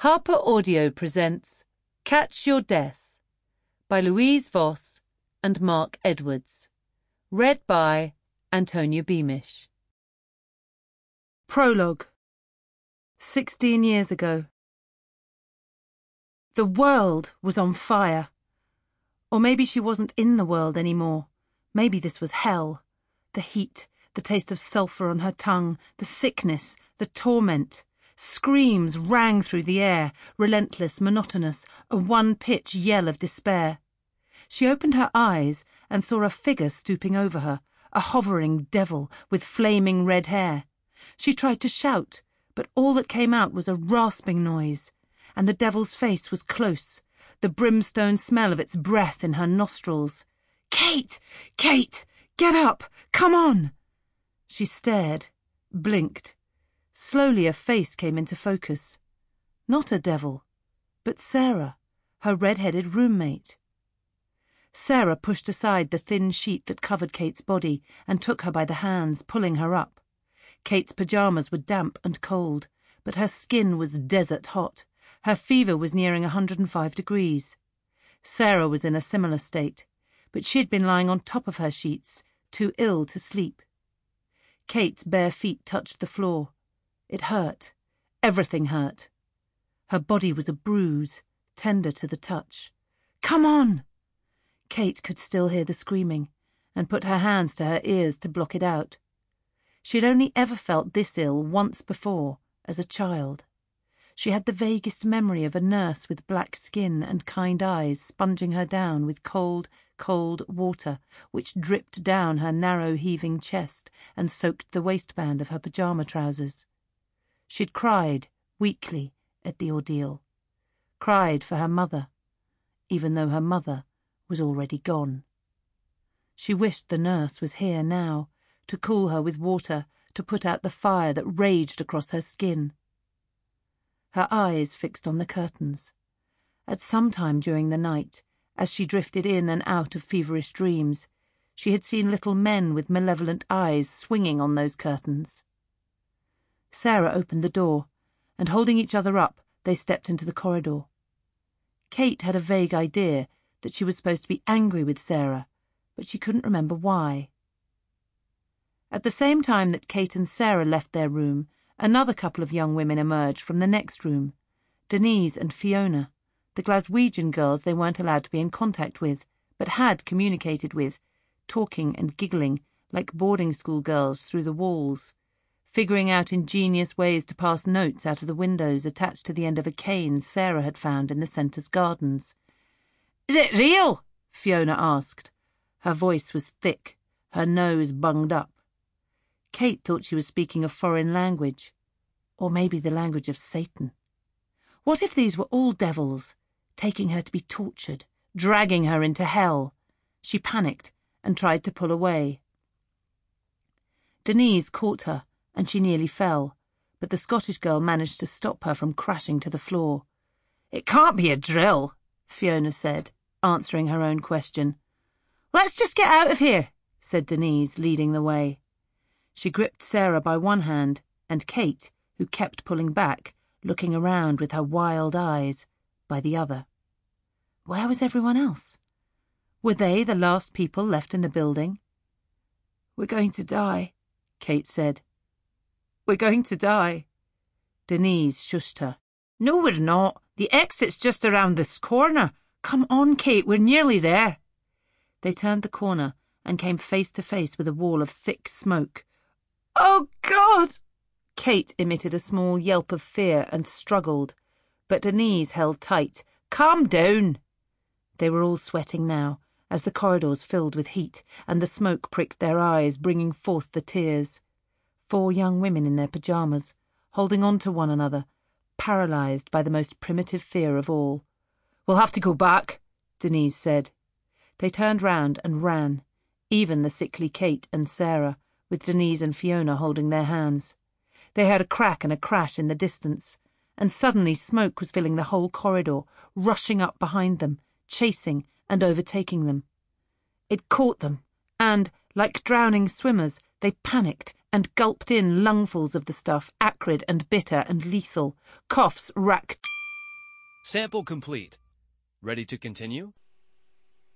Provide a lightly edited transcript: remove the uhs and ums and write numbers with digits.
Harper Audio presents Catch Your Death by Louise Voss and Mark Edwards. Read by Antonia Beamish. Prologue. 16 years ago. The world was on fire. Or maybe she wasn't in the world anymore. Maybe this was hell. The heat, the taste of sulphur on her tongue, the sickness, the torment. Screams rang through the air, relentless, monotonous, a one-pitch yell of despair. She opened her eyes and saw a figure stooping over her, a hovering devil with flaming red hair. She tried to shout, but all that came out was a rasping noise, and the devil's face was close, the brimstone smell of its breath in her nostrils. "Kate! Kate! Get up! Come on!" She stared, blinked. Slowly a face came into focus. Not a devil, but Sarah, her red-headed roommate. Sarah pushed aside the thin sheet that covered Kate's body and took her by the hands, pulling her up. Kate's pyjamas were damp and cold, but her skin was desert hot. Her fever was nearing 105 degrees. Sarah was in a similar state, but she'd been lying on top of her sheets, too ill to sleep. Kate's bare feet touched the floor. It hurt. Everything hurt. Her body was a bruise, tender to the touch. "Come on!" Kate could still hear the screaming, and put her hands to her ears to block it out. She'd only ever felt this ill once before, as a child. She had the vaguest memory of a nurse with black skin and kind eyes sponging her down with cold, cold water, which dripped down her narrow heaving chest and soaked the waistband of her pyjama trousers. She'd cried, weakly, at the ordeal. Cried for her mother, even though her mother was already gone. She wished the nurse was here now, to cool her with water, to put out the fire that raged across her skin. Her eyes fixed on the curtains. At some time during the night, as she drifted in and out of feverish dreams, she had seen little men with malevolent eyes swinging on those curtains. Sarah opened the door, and holding each other up, they stepped into the corridor. Kate had a vague idea that she was supposed to be angry with Sarah, but she couldn't remember why. At the same time that Kate and Sarah left their room, another couple of young women emerged from the next room, Denise and Fiona, the Glaswegian girls they weren't allowed to be in contact with, but had communicated with, talking and giggling like boarding school girls through the walls, figuring out ingenious ways to pass notes out of the windows attached to the end of a cane Sarah had found in the centre's gardens. "Is it real?" Fiona asked. Her voice was thick, her nose bunged up. Kate thought she was speaking a foreign language, or maybe the language of Satan. What if these were all devils, taking her to be tortured, dragging her into hell? She panicked and tried to pull away. Denise caught her, and she nearly fell, but the Scottish girl managed to stop her from crashing to the floor. "It can't be a drill," Fiona said, answering her own question. "Let's just get out of here," said Denise, leading the way. She gripped Sarah by one hand, and Kate, who kept pulling back, looking around with her wild eyes, by the other. Where was everyone else? Were they the last people left in the building? "We're going to die," Kate said. "We're going to die." Denise shushed her. "No, we're not. The exit's just around this corner. Come on, Kate, we're nearly there." They turned the corner and came face to face with a wall of thick smoke. "Oh, God!" Kate emitted a small yelp of fear and struggled, but Denise held tight. "Calm down." They were all sweating now, as the corridors filled with heat, and the smoke pricked their eyes, bringing forth the tears. 4 young women in their pyjamas, holding on to one another, paralysed by the most primitive fear of all. "We'll have to go back," Denise said. They turned round and ran, even the sickly Kate and Sarah, with Denise and Fiona holding their hands. They heard a crack and a crash in the distance, and suddenly smoke was filling the whole corridor, rushing up behind them, chasing and overtaking them. It caught them, and, like drowning swimmers, they panicked and gulped in lungfuls of the stuff, acrid and bitter and lethal. Coughs racked Sample complete. Ready to continue?